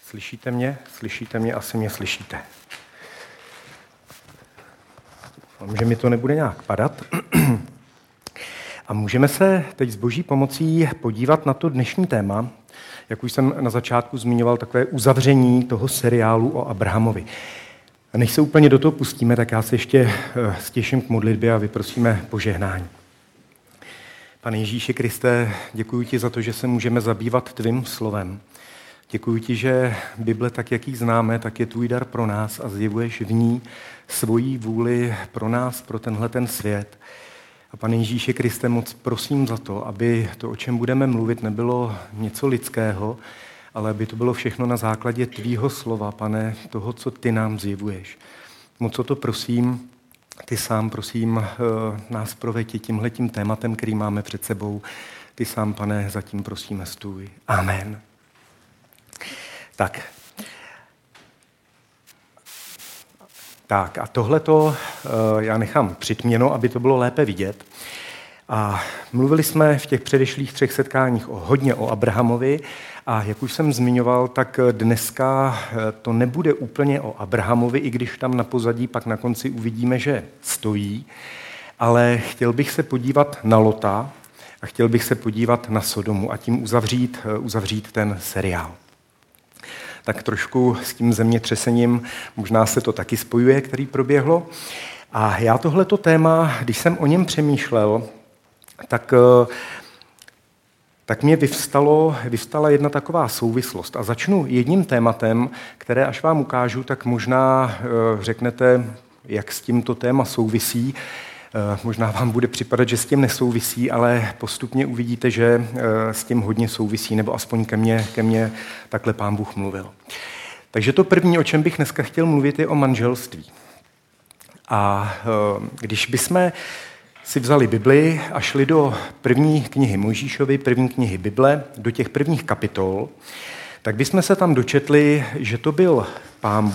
Slyšíte mě? Slyšíte mě? Asi mě slyšíte. Doufám, že mi to nebude nějak padat. A můžeme se teď s Boží pomocí podívat na to dnešní téma, jak už jsem na začátku zmiňoval, takové uzavření toho seriálu o Abrahamovi. A než se úplně do toho pustíme, tak já se ještě stěším k modlitbě a vyprosíme požehnání. Pane Ježíši Kriste, děkuji ti za to, že se můžeme zabývat tvým slovem. Děkuji ti, že Bible, tak jak ji známe, tak je tvůj dar pro nás a zjevuješ v ní svoji vůli pro nás, pro tenhle ten svět. A Pane Ježíši Kriste, moc prosím za to, aby to, o čem budeme mluvit, nebylo něco lidského, ale aby to bylo všechno na základě tvýho slova, Pane, toho, co ty nám zjevuješ. Moc o to prosím, ty sám, prosím, nás proveď tímhletím tématem, který máme před sebou. Ty sám, Pane, zatím prosíme stůj. Amen. Tak a tohleto já nechám přitměno, aby to bylo lépe vidět. A mluvili jsme v těch předešlých 3 setkáních hodně o Abrahamovi a jak už jsem zmiňoval, tak dneska to nebude úplně o Abrahamovi, i když tam na pozadí pak na konci uvidíme, že stojí, ale chtěl bych se podívat na Lota a chtěl bych se podívat na Sodomu a tím uzavřít ten seriál. Tak trošku s tím zemětřesením možná se to taky spojuje, který proběhlo. A já tohleto téma, když jsem o něm přemýšlel, tak mě vyvstala jedna taková souvislost. A začnu jedním tématem, které až vám ukážu, tak možná řeknete, jak s tímto téma souvisí. Možná vám bude připadat, že s tím nesouvisí, ale postupně uvidíte, že s tím hodně souvisí, nebo aspoň ke mně takhle Pán Bůh mluvil. Takže to první, o čem bych dneska chtěl mluvit, je o manželství. A když bychom si vzali Bibli a šli do první knihy Mojžíšovy, první knihy Bible, do těch prvních kapitol, tak bychom se tam dočetli, že to byl Pán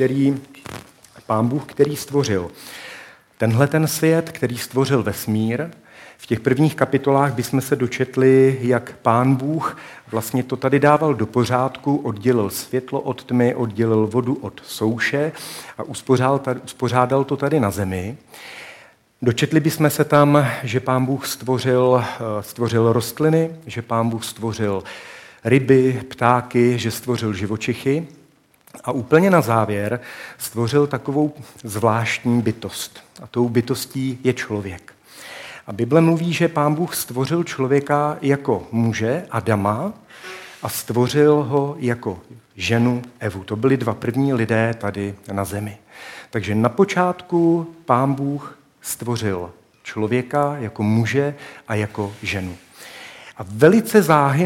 Bůh, který stvořil tenhle ten svět, který stvořil vesmír. V těch prvních kapitolách bychom se dočetli, jak Pán Bůh vlastně to tady dával do pořádku, oddělil světlo od tmy, oddělil vodu od souše a uspořádal to tady na zemi. Dočetli bychom se tam, že Pán Bůh stvořil rostliny, že Pán Bůh stvořil ryby, ptáky, že stvořil živočichy a úplně na závěr stvořil takovou zvláštní bytost. A tou bytostí je člověk. A Bible mluví, že Pán Bůh stvořil člověka jako muže Adama a stvořil ho jako ženu Evu. To byli 2 první lidé tady na zemi. Takže na počátku Pán Bůh stvořil člověka jako muže a jako ženu. A velice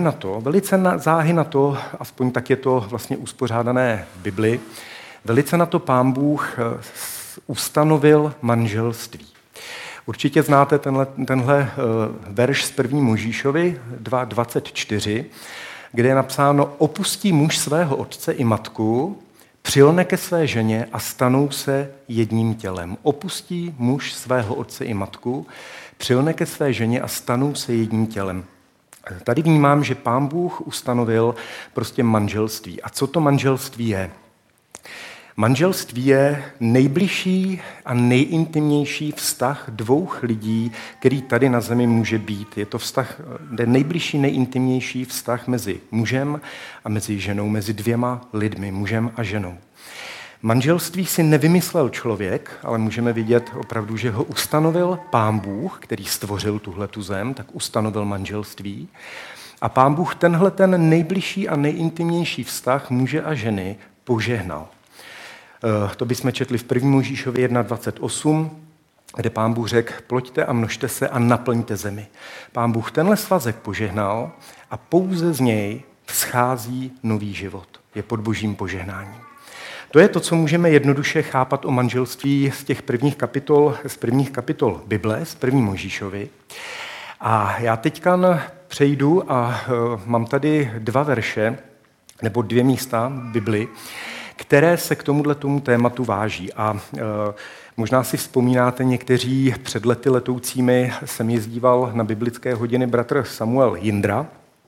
záhy na to, aspoň tak je to vlastně uspořádané v Bibli, velice na to Pán Bůh ustanovil manželství. Určitě znáte tenhle verš z 1. Mojžíšovi 2.24, kde je napsáno: opustí muž svého otce i matku, přilne ke své ženě a stanou se jedním tělem. Opustí muž svého otce i matku, přilne ke své ženě a stanou se jedním tělem. Tady vnímám, že Pán Bůh ustanovil prostě manželství. A co to manželství je? Manželství je nejbližší a nejintimnější vztah 2 lidí, který tady na zemi může být. Je to nejbližší, nejintimnější vztah mezi mužem a mezi ženou, mezi 2 lidmi, mužem a ženou. Manželství si nevymyslel člověk, ale můžeme vidět opravdu, že ho ustanovil Pán Bůh, který stvořil tuhletu zem, tak ustanovil manželství. A Pán Bůh tenhle ten nejbližší a nejintimnější vztah muže a ženy požehnal. To bychom četli v 1. Mojžíšově 1.28, kde Pán Bůh řekl: ploďte a množte se a naplňte zemi. Pán Bůh tenhle svazek požehnal a pouze z něj vzchází nový život. Je pod Božím požehnáním. To je to, co můžeme jednoduše chápat o manželství z těch prvních kapitol Bible, z 1. Mojžíšovi. A já teďka přejdu a mám tady 2 verše, nebo 2 místa v Bibli, které se k tomu tématu váží. A možná si vzpomínáte, někteří před lety letoucími jsem jezdíval na biblické hodiny bratr Samuel Jindra,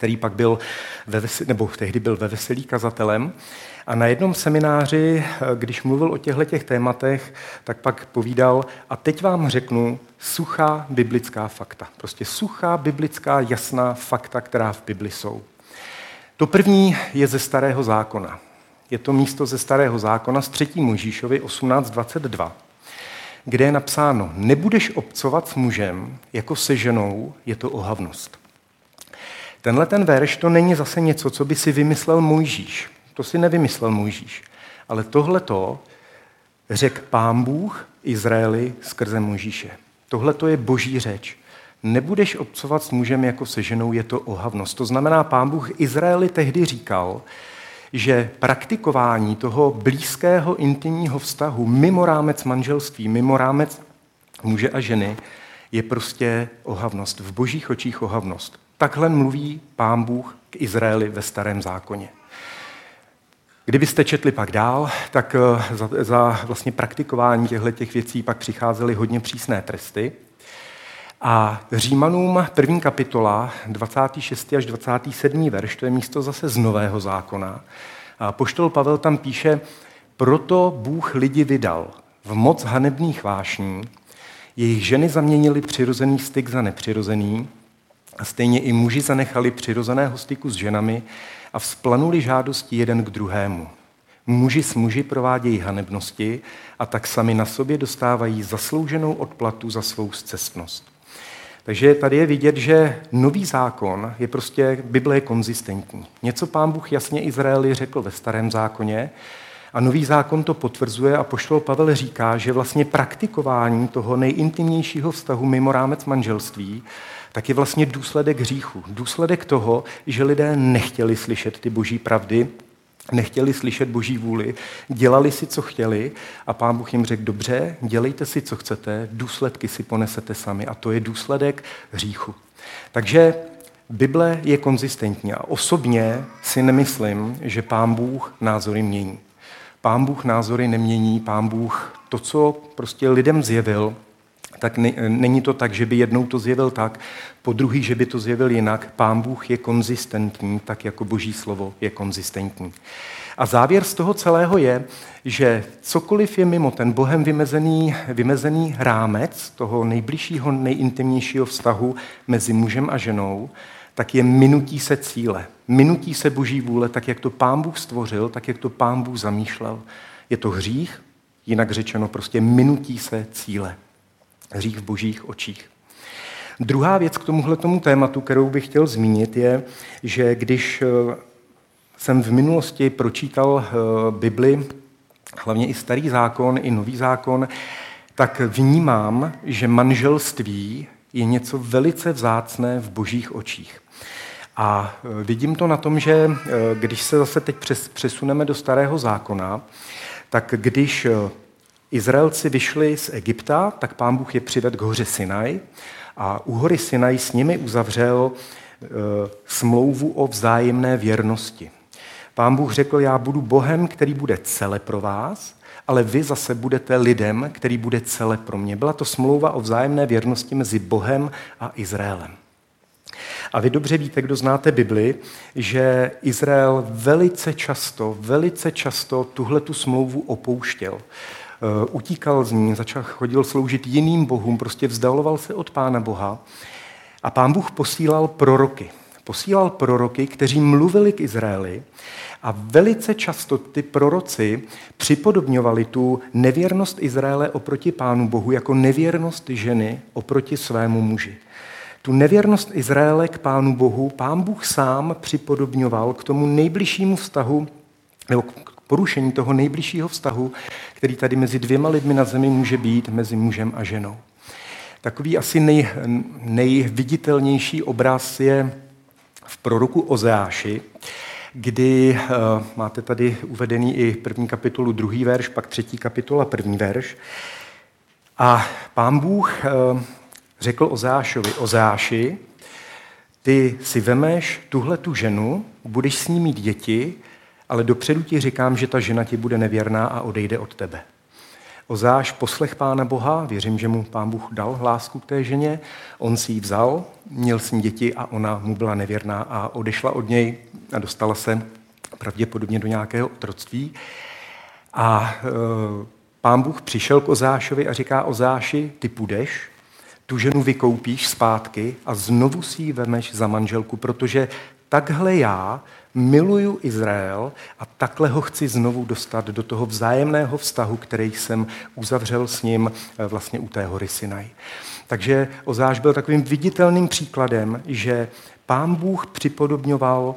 který pak byl tehdy byl ve Veselí kazatelem. A na jednom semináři, když mluvil o těchto tématech, tak pak povídal, a teď vám řeknu suchá biblická fakta. Prostě suchá biblická jasná fakta, která v Bibli jsou. To první je ze Starého zákona. Je to místo ze Starého zákona z 3. Mojžíšovi 18:22, kde je napsáno, nebudeš obcovat s mužem jako se ženou, je to ohavnost. Tenhle ten verš to není zase něco, co by si vymyslel Mojžíš. To si nevymyslel Mojžíš. Ale tohleto řekl Pán Bůh Izraeli skrze Mojžíše. Tohleto je boží řeč. Nebudeš obcovat s mužem jako se ženou, je to ohavnost. To znamená, Pán Bůh Izraeli tehdy říkal, že praktikování toho blízkého intimního vztahu mimo rámec manželství, mimo rámec muže a ženy, je prostě ohavnost. V božích očích ohavnost. Takhle mluví Pán Bůh k Izraeli ve Starém zákoně. Kdybyste četli pak dál, tak za vlastně praktikování těchto věcí pak přicházely hodně přísné tresty. A Římanům 1. kapitola, 26. až 27. verš, to je místo zase z Nového zákona. A apoštol Pavel tam píše, proto Bůh lidi vydal v moc hanebných vášní, jejich ženy zaměnili přirozený styk za nepřirozený, a stejně i muži zanechali přirozeného styku s ženami a vzplanuli žádosti jeden k druhému. Muži s muži provádějí hanebnosti a tak sami na sobě dostávají zaslouženou odplatu za svou scestnost. Takže tady je vidět, že nový zákon je prostě, Bible je konzistentní. Něco Pán Bůh jasně Izraeli řekl ve Starém zákoně a nový zákon to potvrzuje a apoštol Pavel říká, že vlastně praktikování toho nejintimnějšího vztahu mimo rámec manželství tak je vlastně důsledek hříchu. Důsledek toho, že lidé nechtěli slyšet ty boží pravdy, nechtěli slyšet boží vůli, dělali si, co chtěli a Pán Bůh jim řekl, dobře, dělejte si, co chcete, důsledky si ponesete sami a to je důsledek hříchu. Takže Bible je konzistentní a osobně si nemyslím, že Pán Bůh názory mění. Pán Bůh názory nemění, Pán Bůh to, co prostě lidem zjevil, tak není to tak, že by jednou to zjevil tak, po druhý, že by to zjevil jinak. Pán Bůh je konzistentní, tak jako Boží slovo je konzistentní. A závěr z toho celého je, že cokoliv je mimo ten Bohem vymezený rámec toho nejbližšího, nejintimnějšího vztahu mezi mužem a ženou, tak je minutí se cíle. Minutí se Boží vůle, tak jak to Pán Bůh stvořil, tak jak to Pán Bůh zamýšlel. Je to hřích, jinak řečeno prostě minutí se cíle. Hřích v božích očích. Druhá věc k tomuhletomu tématu, kterou bych chtěl zmínit, je, že když jsem v minulosti pročítal Bibli, hlavně i Starý zákon, i Nový zákon, tak vnímám, že manželství je něco velice vzácné v božích očích. A vidím to na tom, že když se zase teď přesuneme do Starého zákona, tak když Izraelci vyšli z Egypta, tak Pán Bůh je přivedl k hoře Sinaj a u hory Sinaj s nimi uzavřel smlouvu o vzájemné věrnosti. Pán Bůh řekl, já budu Bohem, který bude cele pro vás, ale vy zase budete lidem, který bude cele pro mě. Byla to smlouva o vzájemné věrnosti mezi Bohem a Izraelem. A vy dobře víte, kdo znáte Bibli, že Izrael velice často tuhletu smlouvu opouštěl. Utíkal z ní, chodil sloužit jiným bohům, prostě vzdaloval se od Pána Boha. A Pán Bůh posílal proroky. Posílal proroky, kteří mluvili k Izraeli a velice často ty proroci připodobňovali tu nevěrnost Izraele oproti Pánu Bohu jako nevěrnost ženy oproti svému muži. Tu nevěrnost Izraele k Pánu Bohu Pán Bůh sám připodobňoval k tomu nejbližšímu vztahu, nebo k porušení toho nejbližšího vztahu, který tady mezi dvěma lidmi na zemi může být, mezi mužem a ženou. Takový asi nejviditelnější obraz je v proroku Ozeáši, kdy máte tady uvedený i 1. kapitolu 2. verš, pak 3. kapitola 1. verš. A Pán Bůh řekl Ozeášovi, Ozeáši, ty si vemeš tuhletu ženu, budeš s ní mít děti, ale dopředu ti říkám, že ta žena ti bude nevěrná a odejde od tebe. Ozáš poslech Pána Boha, věřím, že mu Pán Bůh dal lásku k té ženě, on si ji vzal, měl s ní děti a ona mu byla nevěrná a odešla od něj a dostala se pravděpodobně do nějakého otroctví. A Pán Bůh přišel k Ozášovi a říká: Ozáši, ty půjdeš, tu ženu vykoupíš zpátky a znovu si ji vemeš za manželku, protože takhle já miluju Izrael a takhle ho chci znovu dostat do toho vzájemného vztahu, který jsem uzavřel s ním vlastně u té hory Sinaj. Takže Ozáš byl takovým viditelným příkladem, že Pán Bůh připodobňoval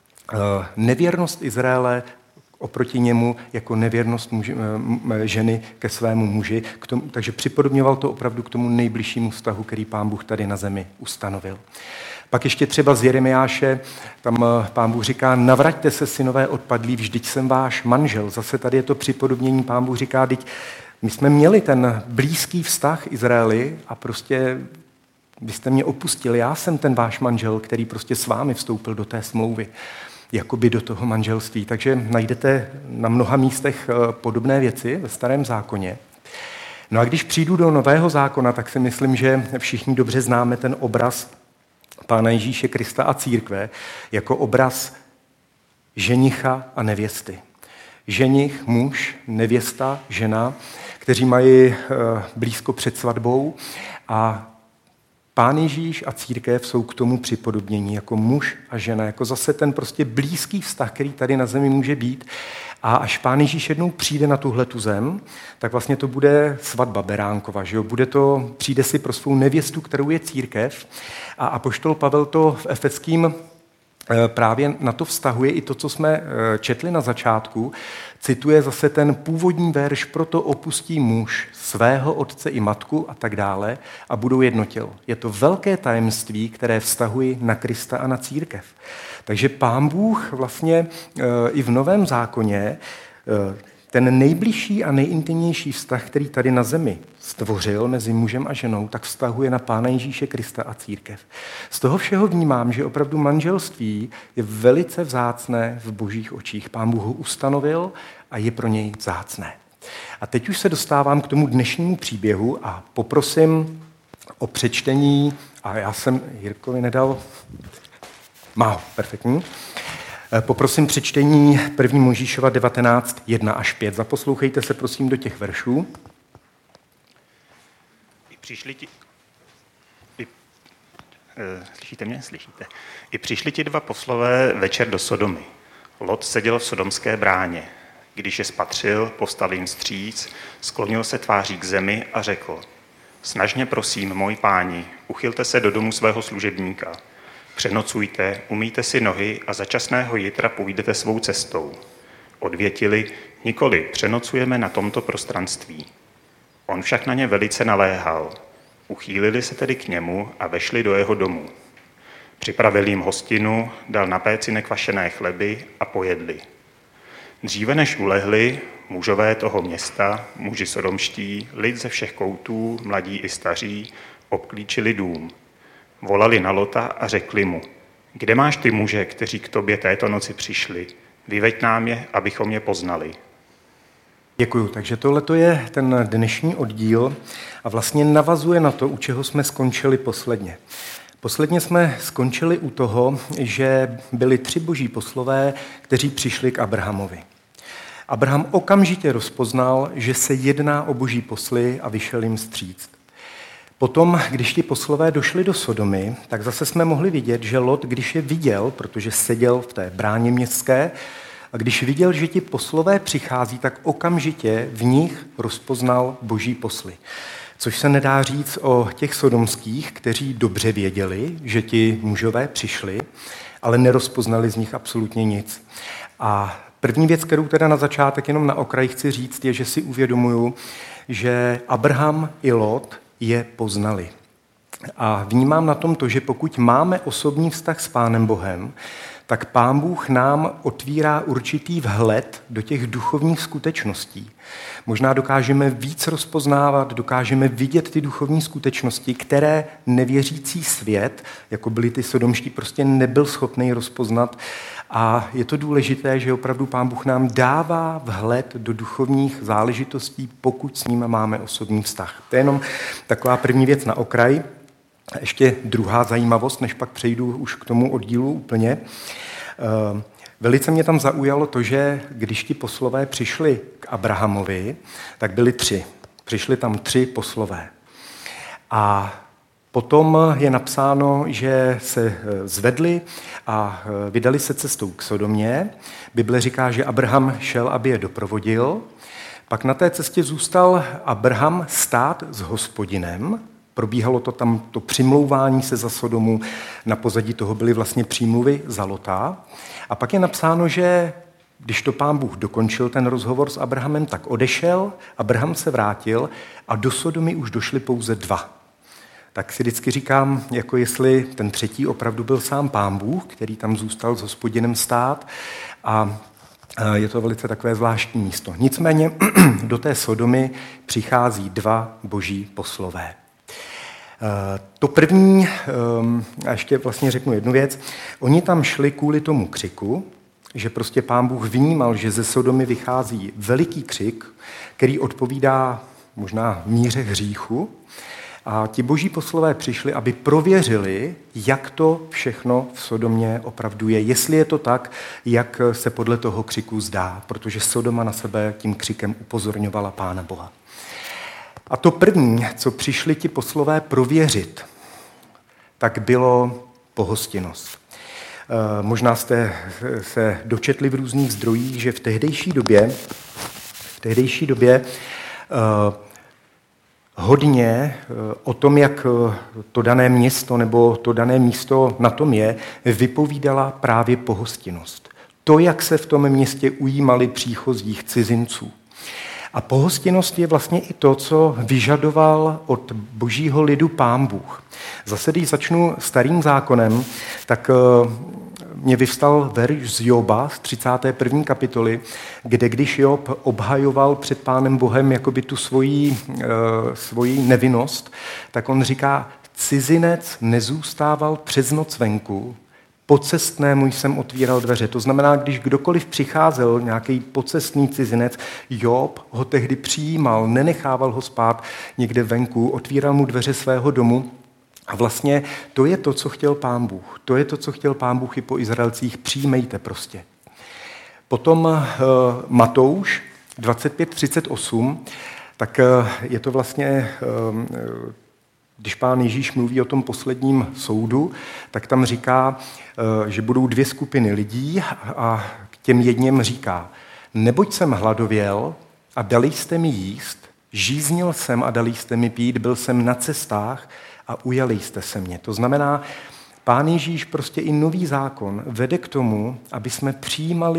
nevěrnost Izraele oproti němu jako nevěrnost ženy ke svému muži. Takže připodobňoval to opravdu k tomu nejbližšímu vztahu, který Pán Bůh tady na zemi ustanovil. Pak ještě třeba z Jeremiáše, tam Pán Bůh říká: navraťte se, synové odpadlí, vždyť jsem váš manžel. Zase tady je to připodobnění, Pán Bůh říká: vždyť my jsme měli ten blízký vztah Izraeli a prostě vy jste mě opustili, já jsem ten váš manžel, který prostě s vámi vstoupil do té smlouvy, jakoby do toho manželství. Takže najdete na mnoha místech podobné věci ve Starém zákoně. No a když přijdu do Nového zákona, tak si myslím, že všichni dobře známe ten obraz Pána Ježíše Krista a církve jako obraz ženicha a nevěsty. Ženich, muž, nevěsta, žena, kteří mají blízko před svatbou a Pán Ježíš a církev jsou k tomu připodobnění jako muž a žena, jako zase ten prostě blízký vztah, který tady na zemi může být. A až Pán Ježíš jednou přijde na tuhletu zem, tak vlastně to bude svatba beránkova, že jo? Přijde si pro svou nevěstu, kterou je církev. A apoštol Pavel to v Efeským právě na to vztahuje i to, co jsme četli na začátku. Cituje zase ten původní verš: proto opustí muž svého otce i matku a tak dále a budou jedno tělo. Je to velké tajemství, které vztahuje na Krista a na církev. Takže Pán Bůh vlastně i v Novém zákoně ten nejbližší a nejintimnější vztah, který tady na zemi stvořil mezi mužem a ženou, tak vztahuje na Pána Ježíše Krista a církev. Z toho všeho vnímám, že opravdu manželství je velice vzácné v Božích očích. Pán Bůh ho ustanovil a je pro něj vzácné. A teď už se dostávám k tomu dnešnímu příběhu a poprosím o přečtení, a já jsem Jirkovi nedal, má, perfektní. Poprosím přečtení 1. Mojžíšova 19, 1 až 5. Zaposlouchejte se prosím do těch veršů. Slyšíte mě? Slyšíte. I přišli ti dva poslové večer do Sodomy. Lot seděl v sodomské bráně. Když je spatřil, povstal jim vstříc, sklonil se tváří k zemi a řekl: snažně prosím, moji páni, uchylte se do domu svého služebníka. Přenocujte, umýjte si nohy a za časného jitra půjdete svou cestou. Odvětili: nikoli, přenocujeme na tomto prostranství. On však na ně velice naléhal. Uchýlili se tedy k němu a vešli do jeho domu. Připravil jim hostinu, dal na péci nekvašené chleby a pojedli. Dříve než ulehli, mužové toho města, muži sodomští, lid ze všech koutů, mladí i staří, obklíčili dům. Volali na Lota a řekli mu: kde máš ty muže, kteří k tobě této noci přišli? Vyveď nám je, abychom je poznali. Děkuju. Takže tohle je ten dnešní oddíl a vlastně navazuje na to, u čeho jsme skončili posledně. Posledně jsme skončili u toho, že byli 3 boží poslové, kteří přišli k Abrahamovi. Abraham okamžitě rozpoznal, že se jedná o boží posly a vyšel jim vstříc. Potom, když ti poslové došli do Sodomy, tak zase jsme mohli vidět, že Lot, když je viděl, protože seděl v té bráně městské, a když viděl, že ti poslové přichází, tak okamžitě v nich rozpoznal boží posly. Což se nedá říct o těch sodomských, kteří dobře věděli, že ti mužové přišli, ale nerozpoznali z nich absolutně nic. A první věc, kterou teda na začátek jenom na okraji chci říct, je, že si uvědomuju, že Abraham i Lot je poznali. A vnímám na tom to, že pokud máme osobní vztah s Pánem Bohem, tak Pán Bůh nám otvírá určitý vhled do těch duchovních skutečností. Možná dokážeme víc rozpoznávat, dokážeme vidět ty duchovní skutečnosti, které nevěřící svět, jako byli ty sodomští, prostě nebyl schopný rozpoznat. A je to důležité, že opravdu Pán Bůh nám dává vhled do duchovních záležitostí, pokud s ním máme osobní vztah. To je jenom taková první věc na okraj. A ještě druhá zajímavost, než pak přejdu už k tomu oddílu úplně. Velice mě tam zaujalo to, že když ti poslové přišli k Abrahamovi, tak byli 3. Přišli tam 3 poslové. A potom je napsáno, že se zvedli a vydali se cestou k Sodomě. Bible říká, že Abraham šel, aby je doprovodil. Pak na té cestě zůstal Abraham stát s Hospodinem. Probíhalo to tam to přimlouvání se za Sodomu. Na pozadí toho byly vlastně přímluvy za Lota. A pak je napsáno, že když to Pán Bůh dokončil ten rozhovor s Abrahamem, tak odešel, Abraham se vrátil a do Sodomy už došli pouze 2. Tak si vždycky říkám, jako jestli ten 3. opravdu byl sám Pán Bůh, který tam zůstal s Hospodinem stát, a je to velice takové zvláštní místo. Nicméně do té Sodomy přichází 2 boží poslové. To první, a ještě vlastně řeknu jednu věc, oni tam šli kvůli tomu křiku, že prostě Pán Bůh vnímal, že ze Sodomy vychází veliký křik, který odpovídá možná míře hříchu. A ti boží poslové přišli, aby prověřili, jak to všechno v Sodomě opravdu je. Jestli je to tak, jak se podle toho křiku zdá, protože Sodoma na sebe tím křikem upozorňovala Pána Boha. A to první, co přišli ti poslové prověřit, tak bylo pohostinnost. Možná jste se dočetli v různých zdrojích, že v tehdejší době hodně o tom, jak to dané město nebo to dané místo na tom je, vypovídala právě pohostinnost. To, jak se v tom městě ujímali příchozích cizinců. A pohostinnost je vlastně i to, co vyžadoval od božího lidu Pán Bůh. Zase, když začnu starým zákonem, tak mě vyvstal verš z Joba z 31. kapitoly, kde když Job obhajoval před Pánem Bohem jakoby tu svoji nevinnost, tak on říká, cizinec nezůstával přes noc venku, pocestnému jsem otvíral dveře. To znamená, když kdokoliv přicházel, nějaký pocestný cizinec, Job ho tehdy přijímal, nenechával ho spát někde venku, otvíral mu dveře svého domu. A vlastně to je to, co chtěl Pán Bůh. To je to, co chtěl Pán Bůh i po Izraelcích. Přijmejte prostě. Potom Matouš 25:38, tak je to vlastně, když Pán Ježíš mluví o tom posledním soudu, tak tam říká, že budou 2 skupiny lidí a k těm jedním říká, neboť jsem hladověl a dali jste mi jíst, žíznil jsem a dali jste mi pít, byl jsem na cestách a ujali jste se mě. To znamená, Pán Ježíš prostě i nový zákon vede k tomu, aby jsme přijímali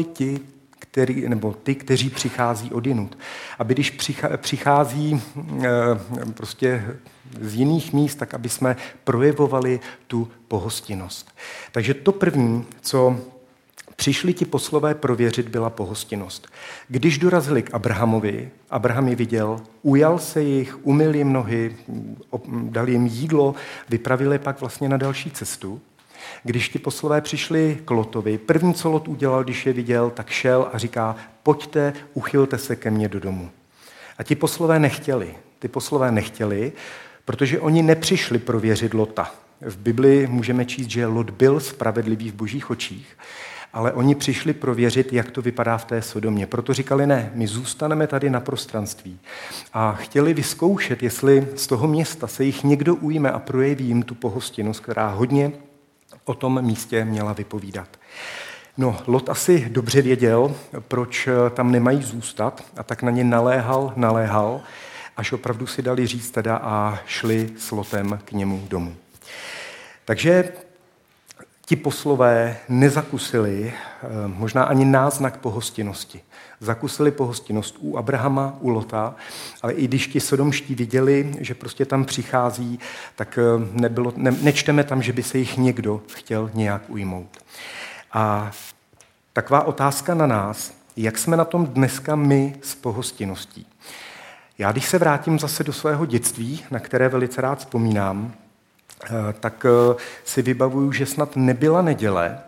ty, kteří přichází odjinud. Aby když přichází prostě z jiných míst, tak aby jsme projevovali tu pohostinnost. Takže to první, co přišli ti poslové prověřit, byla pohostinnost. Když dorazili k Abrahamovi, Abraham je viděl, ujal se jich, umyl jim nohy, dal jim jídlo, vypravil je pak vlastně na další cestu. Když ti poslové přišli k Lotovi, první, co Lot udělal, když je viděl, tak šel a říká, pojďte, uchylte se ke mně do domu. A ti poslové nechtěli, protože oni nepřišli prověřit Lota. V Bibli můžeme číst, že Lot byl spravedlivý v božích očích, ale oni přišli prověřit, jak to vypadá v té Sodomě. Proto říkali, ne, my zůstaneme tady na prostranství. A chtěli vyzkoušet, jestli z toho města se jich někdo ujme a projeví jim tu pohostinnost, která hodně o tom místě měla vypovídat. No, Lot asi dobře věděl, proč tam nemají zůstat, a tak na ně naléhal, až opravdu si dali říct teda a šli s Lotem k němu domů. Takže ti poslové nezakusili možná ani náznak pohostinnosti. Zakusili pohostinnost u Abrahama, u Lota, ale i když ti sodomští viděli, že prostě tam přichází, tak nečteme tam, že by se jich někdo chtěl nějak ujmout. A taková otázka na nás, jak jsme na tom dneska my s pohostinností. Já když se vrátím zase do svého dětství, na které velice rád vzpomínám, tak si vybavuju, že snad nebyla neděle,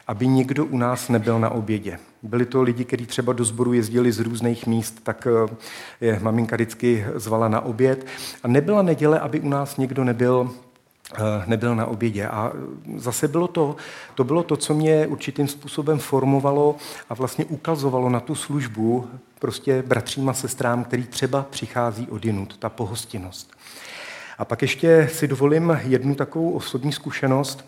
aby někdo u nás nebyl na obědě. Byli to lidi, kteří třeba do sboru jezdili z různých míst, tak je maminka vždycky zvala na oběd. A nebyla neděle, aby u nás někdo nebyl na obědě. A zase bylo to, co mě určitým způsobem formovalo a vlastně ukazovalo na tu službu prostě bratřím a sestrám, který třeba přichází odjinud, ta pohostinnost. A pak ještě si dovolím jednu takovou osobní zkušenost.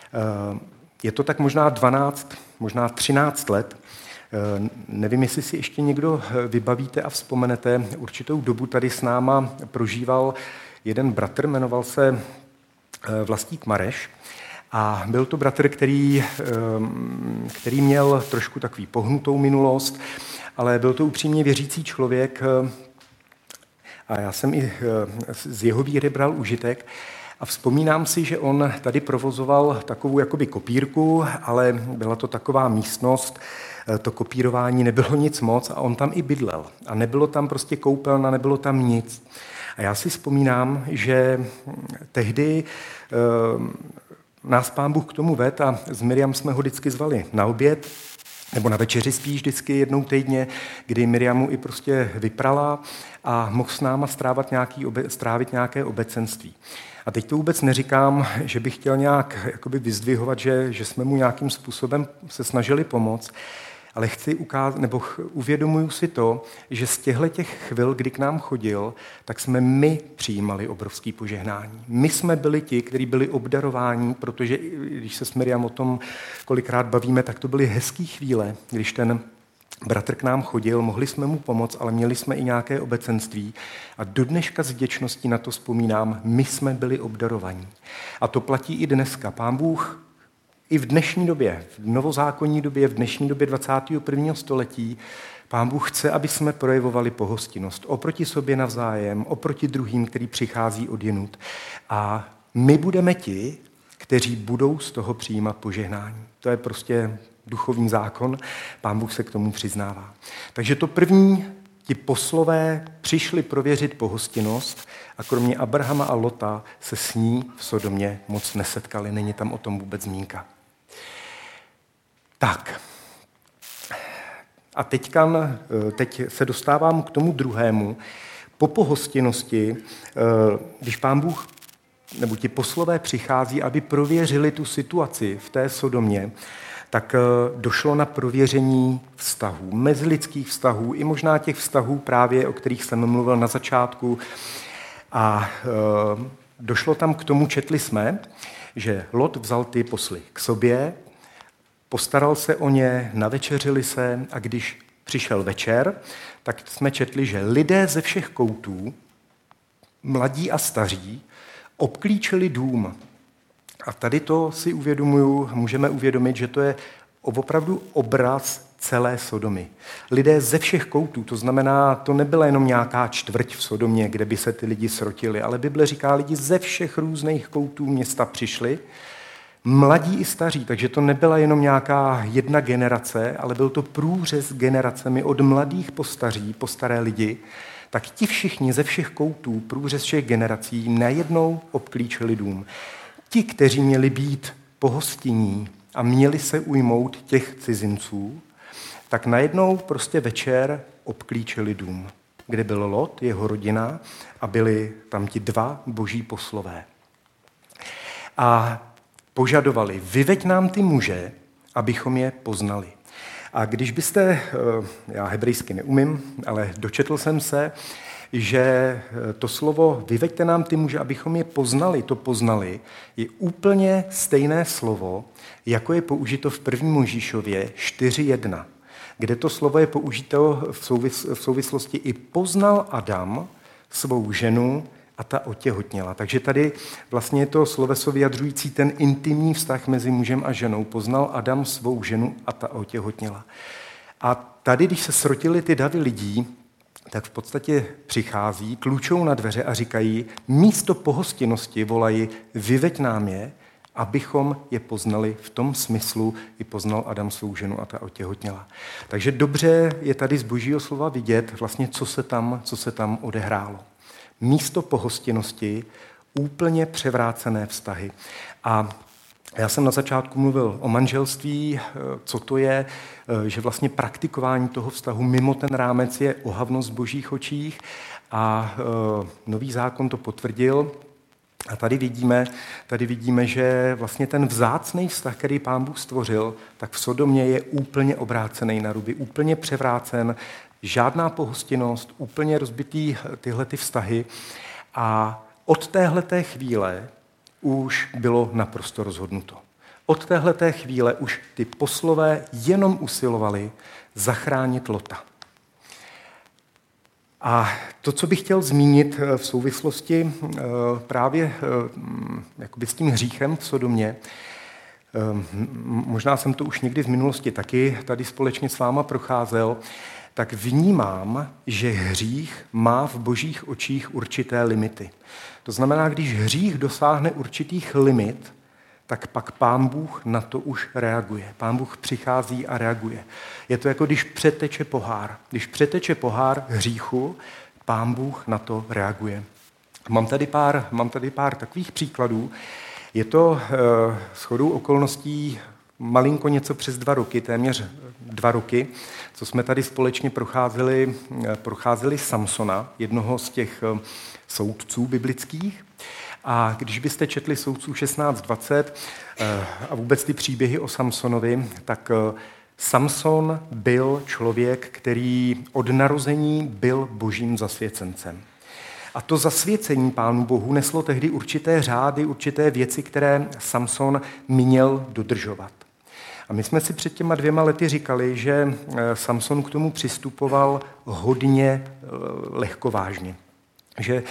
Je to tak možná 12, možná 13 let. Nevím, jestli si ještě někdo vybavíte a vzpomenete. Určitou dobu tady s náma prožíval jeden bratr, jmenoval se Vlastík Mareš. A byl to bratr, který měl trošku takový pohnutou minulost, ale byl to upřímně věřící člověk a já jsem i z jeho víry bral užitek. A vzpomínám si, že on tady provozoval takovou jakoby kopírku, ale byla to taková místnost, to kopírování nebylo nic moc a on tam i bydlel. A nebylo tam prostě koupelna, nebylo tam nic. A já si vzpomínám, že tehdy nás Pán Bůh k tomu vedl a s Miriam jsme ho vždycky zvali na oběd, nebo na večeři spíš vždycky jednou týdně, kdy Miriamu i prostě vyprala a mohl s náma strávit nějaké obecenství. A teď to vůbec neříkám, že bych chtěl nějak jakoby vyzdvihovat, že jsme mu nějakým způsobem se snažili pomoct, ale chci ukázat, nebo uvědomuju si to, že z těchto chvil, kdy k nám chodil, tak jsme my přijímali obrovský požehnání. My jsme byli ti, kteří byli obdarováni, protože když se s Miriam o tom kolikrát bavíme, tak to byly hezký chvíle, když ten bratr k nám chodil, mohli jsme mu pomoct, ale měli jsme i nějaké obecenství. A do dneška s vděčností na to vzpomínám, my jsme byli obdarovaní. A to platí i dneska. Pán Bůh i v dnešní době, v novozákonní době, v dnešní době 21. století, Pán Bůh chce, aby jsme projevovali pohostinnost oproti sobě navzájem, oproti druhým, který přichází odjinud. A my budeme ti, kteří budou z toho přijímat požehnání. To je prostě duchovní zákon, Pán Bůh se k tomu přiznává. Takže to první, ti poslové přišli prověřit pohostinnost a kromě Abrahama a Lota se s ní v Sodomě moc nesetkali, není tam o tom vůbec zmínka. Tak, a teď se dostávám k tomu druhému. Po pohostinnosti, když Pán Bůh nebo ti poslové přichází, aby prověřili tu situaci v té Sodomě, tak došlo na prověření vztahů, mezilidských vztahů, i možná těch vztahů právě, o kterých jsem mluvil na začátku. A došlo tam k tomu, četli jsme, že Lot vzal ty posly k sobě, postaral se o ně, navečeřili se a když přišel večer, tak jsme četli, že lidé ze všech koutů, mladí a staří, obklíčili dům. A tady to si můžeme uvědomit, že to je opravdu obraz celé Sodomy. Lidé ze všech koutů, to znamená, to nebyla jenom nějaká čtvrť v Sodomě, kde by se ty lidi srotili, ale Bible říká, lidi ze všech různých koutů města přišli, mladí i staří, takže to nebyla jenom nějaká jedna generace, ale byl to průřez generacemi od mladých po staří, po staré lidi, tak ti všichni ze všech koutů, průřez všech generací, najednou obklíčili dům. Ti, kteří měli být pohostinní a měli se ujmout těch cizinců, tak najednou prostě večer obklíčili dům, kde byl Lot, jeho rodina a byli tam ti dva boží poslové. A požadovali, vyveď nám ty muže, abychom je poznali. A když byste, já hebrejsky neumím, ale dočetl jsem se, že to slovo vyveďte nám ty muže, abychom je poznali, to poznali, je úplně stejné slovo, jako je použito v 1. Mojžíšově 4.1, kde to slovo je použito v souvislosti i poznal Adam svou ženu a ta otěhotněla. Takže tady vlastně je to sloveso vyjadřující ten intimní vztah mezi mužem a ženou. Poznal Adam svou ženu a ta otěhotněla. A tady, když se srotili ty davy lidí, tak v podstatě přichází, tlučou na dveře a říkají, místo pohostinnosti volají, vyveď nám je, abychom je poznali v tom smyslu, i poznal Adam svou ženu a ta otěhotněla. Takže dobře je tady z božího slova vidět vlastně, co se tam odehrálo. Místo pohostinnosti úplně převrácené vztahy. A Já jsem na začátku mluvil o manželství, co to je, že vlastně praktikování toho vztahu mimo ten rámec je ohavnost v božích očích a Nový zákon to potvrdil. A tady vidíme, že vlastně ten vzácný vztah, který Pán Bůh stvořil, tak v Sodomě je úplně obrácený na ruby, úplně převrácen, žádná pohostinnost, úplně rozbitý tyhle ty vztahy. A od téhleté chvíle už bylo naprosto rozhodnuto. Od téhleté chvíle už ty poslové jenom usilovali zachránit Lota. A to, co bych chtěl zmínit v souvislosti právě jakoby s tím hříchem v Sodomě, možná jsem to už někdy v minulosti taky tady společně s váma procházel, tak vnímám, že hřích má v božích očích určité limity. To znamená, když hřích dosáhne určitých limit, tak pak Pán Bůh na to už reaguje. Pán Bůh přichází a reaguje. Je to jako když přeteče pohár. Když přeteče pohár hříchu, Pán Bůh na to reaguje. Mám tady pár takových příkladů. Je to shodou okolností malinko něco přes 2 roky, téměř 2 roky, co jsme tady společně procházeli Samsona, jednoho z těch soudců biblických. A když byste četli Soudců 16:20 a vůbec ty příběhy o Samsonovi, tak Samson byl člověk, který od narození byl božím zasvěcencem. A to zasvěcení Pánu Bohu neslo tehdy určité řády, určité věci, které Samson měl dodržovat. A my jsme si před těma 2 lety říkali, že Samson k tomu přistupoval hodně lehkovážně. Že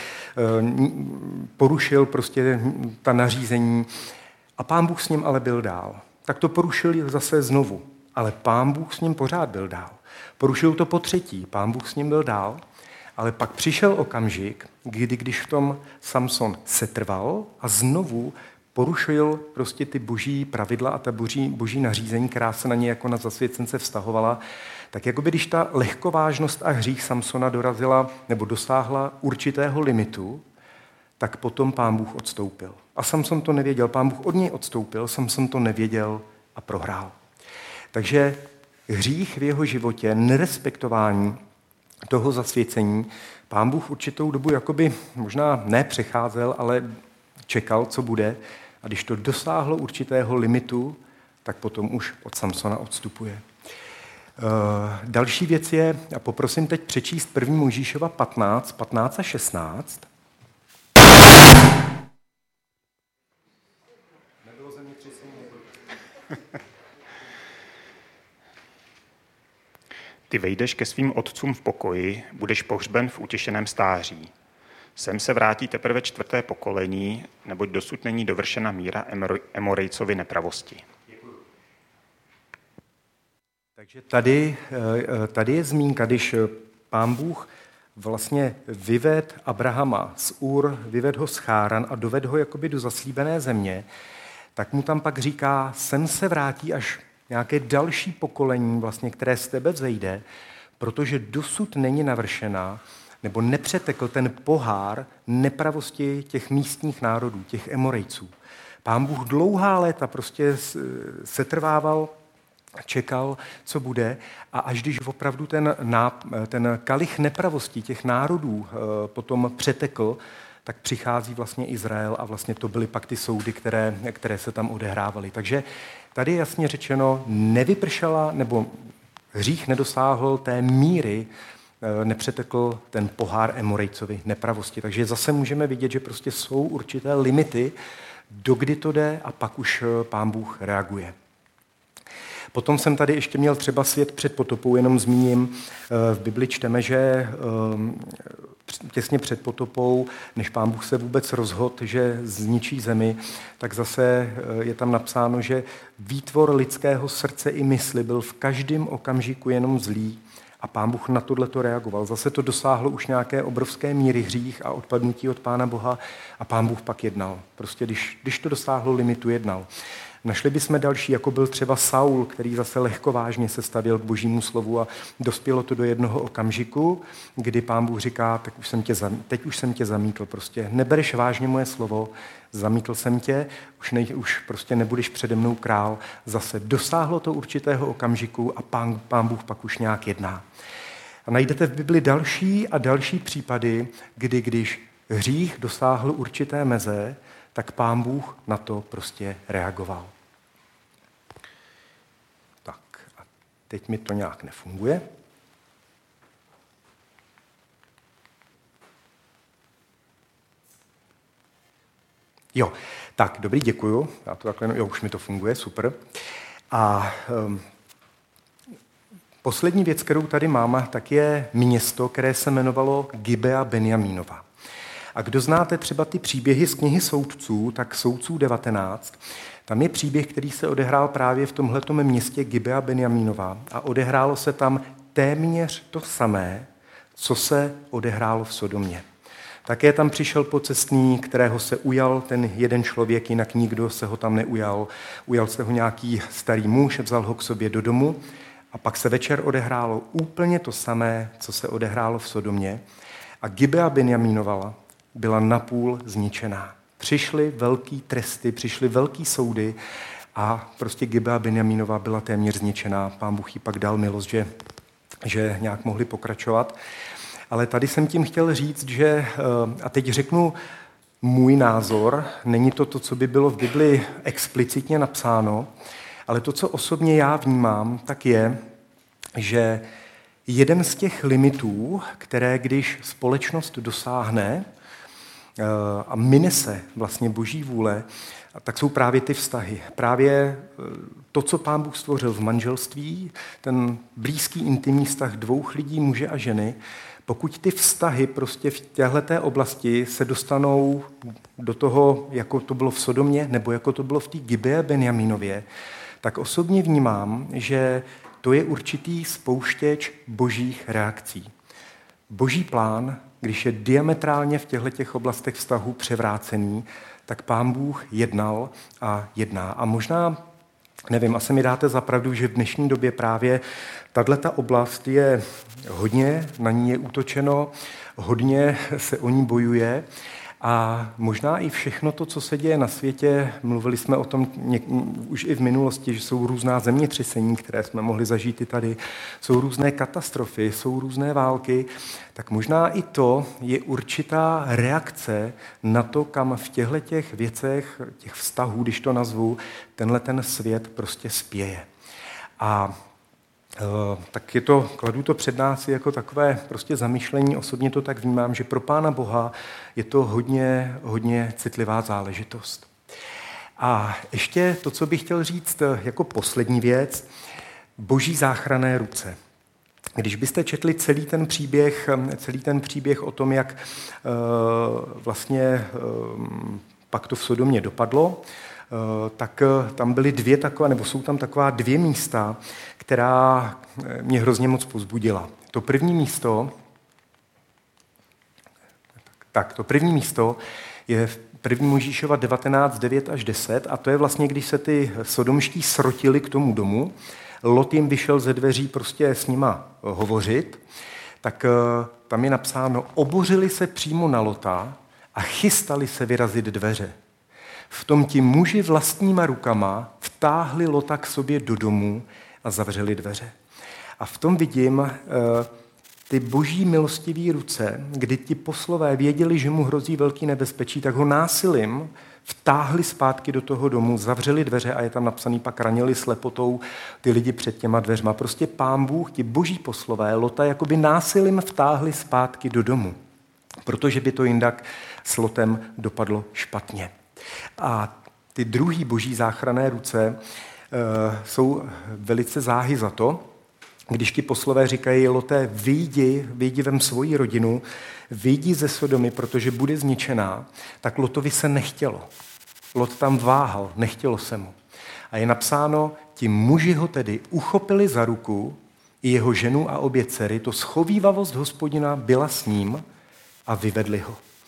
porušil prostě ta nařízení a Pán Bůh s ním ale byl dál. Tak to porušil zase znovu, ale Pán Bůh s ním pořád byl dál. Porušil to po 3., Pán Bůh s ním byl dál, ale pak přišel okamžik, když v tom Samson setrval a znovu porušil prostě ty boží pravidla a ta boží nařízení, která se na ně jako na zasvěcence vztahovala, tak jako by když ta lehkovážnost a hřích Samsona dorazila nebo dosáhla určitého limitu, tak potom Pán Bůh odstoupil. A Samson to nevěděl. Pán Bůh od něj odstoupil, Samson to nevěděl a prohrál. Takže hřích v jeho životě, nerespektování toho zasvěcení, Pán Bůh určitou dobu jakoby možná nepřecházel, ale čekal, co bude. A když to dosáhlo určitého limitu, tak potom už od Samsona odstupuje. Další věc je, a poprosím teď přečíst 1. Mojžíšova 15 a 16. Nebylo zemětřesení. Ty vejdeš ke svým otcům v pokoji, budeš pohřben v utěšeném stáří. Sem se vrátí teprve 4. pokolení, neboť dosud není dovršena míra Emorejcovy nepravosti. Takže tady je zmínka, když Pán Bůh vlastně vyvedl Abrahama z Ur, vyvedl ho z Cháran a dovedl ho jakoby do zaslíbené země, tak mu tam pak říká, sem se vrátí až nějaké další pokolení, vlastně, které z tebe vzejde, protože dosud není navršená, nebo nepřetekl ten pohár nepravosti těch místních národů, těch Emorejců. Pán Bůh dlouhá léta prostě setrvával, čekal, co bude, a až když opravdu ten kalich nepravostí těch národů potom přetekl, tak přichází vlastně Izrael a vlastně to byly pak ty soudy, které se tam odehrávaly. Takže tady je jasně řečeno, nevypršela, nebo hřích nedosáhl té míry, nepřetekl ten pohár Emorejcovi nepravosti. Takže zase můžeme vidět, že prostě jsou určité limity, dokdy to jde a pak už Pán Bůh reaguje. Potom jsem tady ještě měl třeba svět před potopou, jenom zmíním, v Bibli čteme, že těsně před potopou, než Pán Bůh se vůbec rozhodl, že zničí zemi, tak zase je tam napsáno, že výtvor lidského srdce i mysli byl v každém okamžiku jenom zlý a Pán Bůh na tohleto reagoval. Zase to dosáhlo už nějaké obrovské míry hřích a odpadnutí od Pána Boha a Pán Bůh pak jednal. Prostě když to dosáhlo limitu, jednal. Našli bychom další, jako byl třeba Saul, který zase lehkovážně se stavěl k Božímu slovu a dospělo to do jednoho okamžiku, kdy Pán Bůh říká, teď už jsem tě zamítl, prostě nebereš vážně moje slovo, zamítl jsem tě, už prostě nebudeš přede mnou král. Zase dosáhlo to určitého okamžiku a Pán Bůh pak už nějak jedná. A najdete v Bibli další a další případy, když hřích dosáhl určité meze, tak Pán Bůh na to prostě reagoval. Tak a teď mi to nějak nefunguje. Jo, tak, dobrý, děkuju. Já to takhle, jo, už mi to funguje, super. A poslední věc, kterou tady mám, tak je město, které se jmenovalo Gibea Benjamínova. A kdo znáte třeba ty příběhy z knihy Soudců, tak Soudců 19, tam je příběh, který se odehrál právě v tomhletom městě Gibea Benjamínova a odehrálo se tam téměř to samé, co se odehrálo v Sodomě. Také tam přišel pocestný, kterého se ujal ten jeden člověk, jinak nikdo se ho tam neujal. Ujal se ho nějaký starý muž, vzal ho k sobě do domu a pak se večer odehrálo úplně to samé, co se odehrálo v Sodomě. A Gibea Benjamínova byla napůl zničená. Přišly velký tresty, přišly velký soudy a prostě Gibea Benjamínova byla téměř zničená. Pán Bůh jí pak dal milost, že nějak mohli pokračovat. Ale tady jsem tím chtěl říct, že, a teď řeknu můj názor, není to, co by bylo v Bibli explicitně napsáno, ale to, co osobně já vnímám, tak je, že jeden z těch limitů, které když společnost dosáhne a mine se vlastně Boží vůle, tak jsou právě ty vztahy. Právě to, co Pán Bůh stvořil v manželství, ten blízký intimní vztah dvou lidí, muže a ženy, pokud ty vztahy prostě v téhleté oblasti se dostanou do toho, jako to bylo v Sodomě, nebo jako to bylo v té Gibea Benjamínově, tak osobně vnímám, že to je určitý spouštěč božích reakcí. Boží plán, když je diametrálně v těchto oblastech vztahů převrácený, tak Pán Bůh jednal a jedná. A možná, nevím, asi mi dáte za pravdu, že v dnešní době právě tato oblast je hodně, na ní je útočeno, hodně se o ní bojuje a možná i všechno to, co se děje na světě, mluvili jsme o tom už i v minulosti, že jsou různá zemětřesení, které jsme mohli zažít i tady, jsou různé katastrofy, jsou různé války, tak možná i to je určitá reakce na to, kam v těchto věcech, těch vztahů, když to nazvu, ten svět prostě spěje. A tak kladu to před nás jako takové prostě zamyšlení, osobně to tak vnímám, že pro Pána Boha je to hodně, hodně citlivá záležitost. A ještě to, co bych chtěl říct jako poslední věc, Boží záchranné ruce. Když byste četli celý ten příběh o tom, jak vlastně pak to v Sodomě dopadlo, tak tam byly jsou tam taková dvě místa, která mě hrozně moc povzbudila. To první místo je v 1. Mojžíšova 19, 9 až 10 a to je vlastně, když se ty sodomští srotili k tomu domu, Lot jim vyšel ze dveří prostě s nima hovořit, tak tam je napsáno, obořili se přímo na Lota a chystali se vyrazit dveře. V tom ti muži vlastníma rukama vtáhli Lota k sobě do domu a zavřeli dveře. A v tom vidím ty boží milostivý ruce, kdy ti poslové věděli, že mu hrozí velký nebezpečí, tak ho násilím vtáhli zpátky do toho domu, zavřeli dveře a je tam napsaný, pak ranili slepotou ty lidi před těma dveřma. Prostě Pán Bůh, ti boží poslové, Lota jakoby násilím vtáhli zpátky do domu, protože by to jinak s Lotem dopadlo špatně. A ty druhý boží záchranné ruce jsou velice záhy za to, když ti poslové říkají, Loté, vyjdi vem svoji rodinu, vyjdi ze Sodomy, protože bude zničená, tak Lotovi se nechtělo. Lot tam váhal, nechtělo se mu. A je napsáno, ti muži ho tedy uchopili za ruku, i jeho ženu a obě dcery, to schovívavost Hospodina byla s ním a vyvedli ho.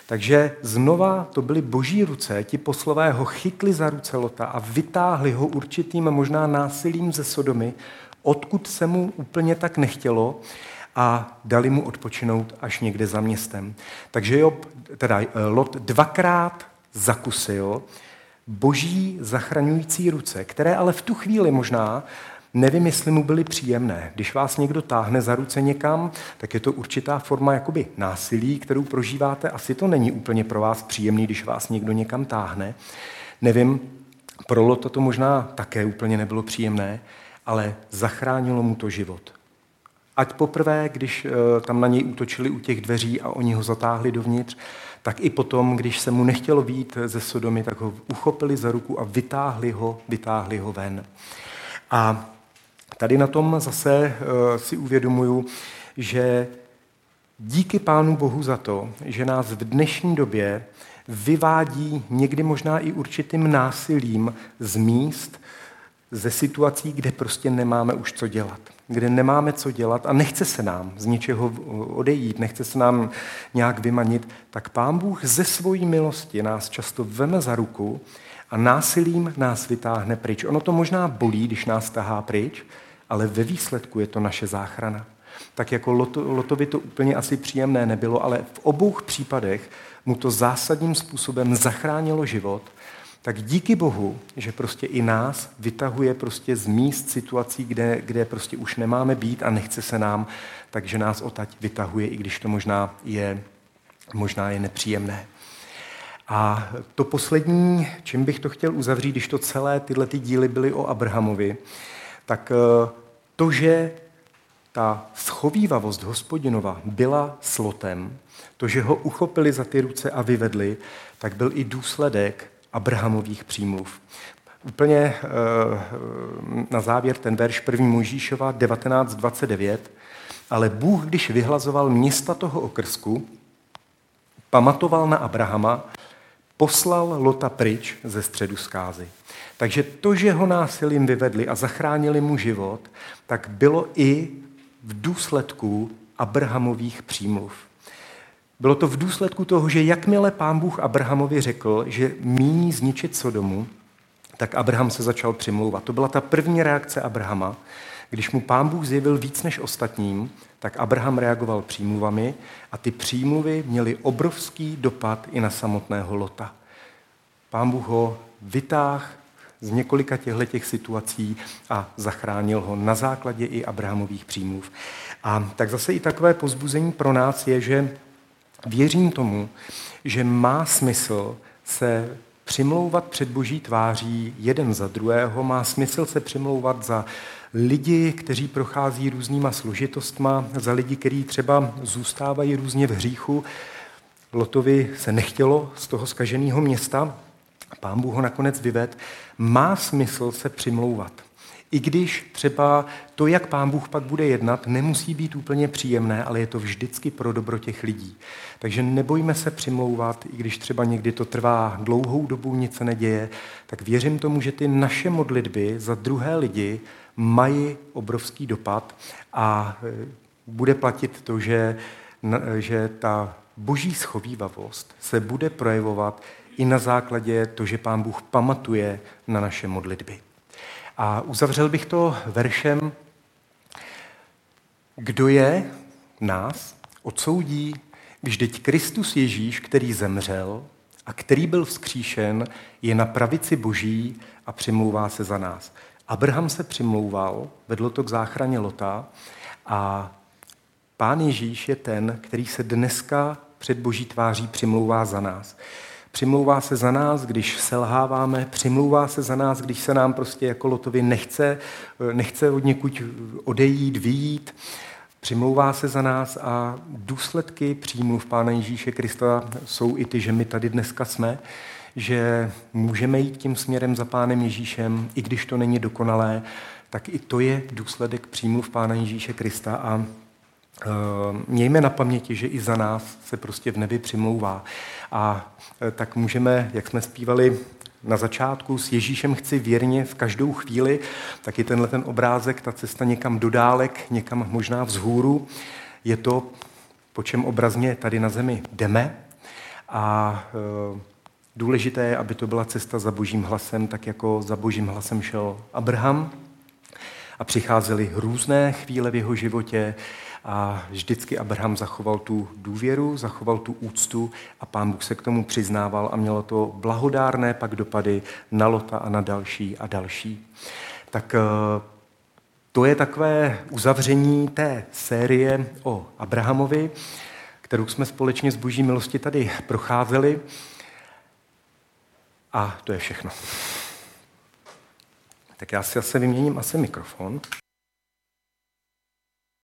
Takže znova to byly boží ruce, ti poslové ho chytli za ruce Lota a vytáhli ho určitým možná násilím ze Sodomy, odkud se mu úplně tak nechtělo, a dali mu odpočinout až někde za městem. Takže Lot dvakrát zakusil boží zachraňující ruce, které ale v tu chvíli možná, nevím, jestli mu byly příjemné. Když vás někdo táhne za ruce někam, tak je to určitá forma jakoby násilí, kterou prožíváte. Asi to není úplně pro vás příjemný, když vás někdo někam táhne. Nevím, pro Lota to možná také úplně nebylo příjemné, ale zachránilo mu to život. Ať poprvé, když tam na něj útočili u těch dveří a oni ho zatáhli dovnitř, tak i potom, když se mu nechtělo vyjít ze Sodomy, tak ho uchopili za ruku a vytáhli ho ven. A tady na tom zase si uvědomuju, že díky Pánu Bohu za to, že nás v dnešní době vyvádí někdy možná i určitým násilím z míst, ze situací, kde prostě nemáme už co dělat. Kde nemáme co dělat a nechce se nám z něčeho odejít, nechce se nám nějak vymanit, tak Pán Bůh ze svojí milosti nás často veme za ruku a násilím nás vytáhne pryč. Ono to možná bolí, když nás tahá pryč, ale ve výsledku je to naše záchrana. Tak jako Lotovi to úplně asi příjemné nebylo, ale v obou případech mu to zásadním způsobem zachránilo život. Tak díky Bohu, že prostě i nás vytahuje prostě z míst situací, kde prostě už nemáme být a nechce se nám, takže nás odtud vytahuje, i když to možná je nepříjemné. A to poslední, čím bych to chtěl uzavřít, když to celé tyhle díly byly o Abrahamovi, tak to, že ta schovívavost Hospodinova byla s Lotem, to, že ho uchopili za ty ruce a vyvedli, tak byl i důsledek Abrahamových přímluv. Úplně na závěr ten verš 1. Mojžíšova 19:29. Ale Bůh, když vyhlazoval města toho okrsku, pamatoval na Abrahama, poslal Lota pryč ze středu zkázy. Takže to, že ho násilím vyvedli a zachránili mu život, tak bylo i v důsledku Abrahamových přímluv. Bylo to v důsledku toho, že jakmile Pán Bůh Abrahamovi řekl, že míní zničit Sodomu, tak Abraham se začal přimlouvat. To byla ta první reakce Abrahama. Když mu Pán Bůh zjevil víc než ostatním, tak Abraham reagoval přímluvami a ty přímluvy měly obrovský dopad i na samotného Lota. Pán Bůh ho vytáhl z několika těchto situací a zachránil ho na základě i Abrahamových přímluv. A tak zase i takové povzbuzení pro nás je, že věřím tomu, že má smysl se přimlouvat před Boží tváří jeden za druhého, má smysl se přimlouvat za lidi, kteří prochází různýma složitostma, za lidi, kteří třeba zůstávají různě v hříchu. Lotovi se nechtělo z toho zkaženého města, Pán Bůh ho nakonec vyvedl. Má smysl se přimlouvat. I když třeba to, jak Pán Bůh pak bude jednat, nemusí být úplně příjemné, ale je to vždycky pro dobro těch lidí. Takže nebojme se přimlouvat, i když třeba někdy to trvá dlouhou dobu, nic se neděje, tak věřím tomu, že ty naše modlitby za druhé lidi mají obrovský dopad a bude platit to, že ta boží schovívavost se bude projevovat i na základě to, že Pán Bůh pamatuje na naše modlitby. A uzavřel bych to veršem: Kdo je nás odsoudí, když teď Kristus Ježíš, který zemřel a který byl vzkříšen, je na pravici Boží a přimlouvá se za nás. Abraham se přimlouval, vedlo to k záchraně Lota a Pán Ježíš je ten, který se dneska před Boží tváří přimlouvá za nás. Přimlouvá se za nás, když selháváme, přimlouvá se za nás, když se nám prostě jako Lotovi nechce od někud odejít, vyjít. Přimlouvá se za nás a důsledky přímluv Pána Ježíše Krista jsou i ty, že my tady dneska jsme, že můžeme jít tím směrem za Pánem Ježíšem, i když to není dokonalé, tak i to je důsledek přímluv Pána Ježíše Krista a mějme na paměti, že i za nás se prostě v nebi přimlouvá. A tak můžeme, jak jsme zpívali na začátku, s Ježíšem chci věrně v každou chvíli, tak i tenhle ten obrázek, ta cesta někam do dálek, někam možná vzhůru, je to, po čem obrazně tady na zemi jdeme. A důležité je, aby to byla cesta za Božím hlasem, tak jako za Božím hlasem šel Abraham. A přicházely různé chvíle v jeho životě a vždycky Abraham zachoval tu důvěru, zachoval tu úctu a Pán Bůh se k tomu přiznával a mělo to blahodárné pak dopady na Lota a na další a další. Tak to je takové uzavření té série o Abrahamovi, kterou jsme společně z Boží milosti tady procházeli. A to je všechno. Tak já si vyměním mikrofon.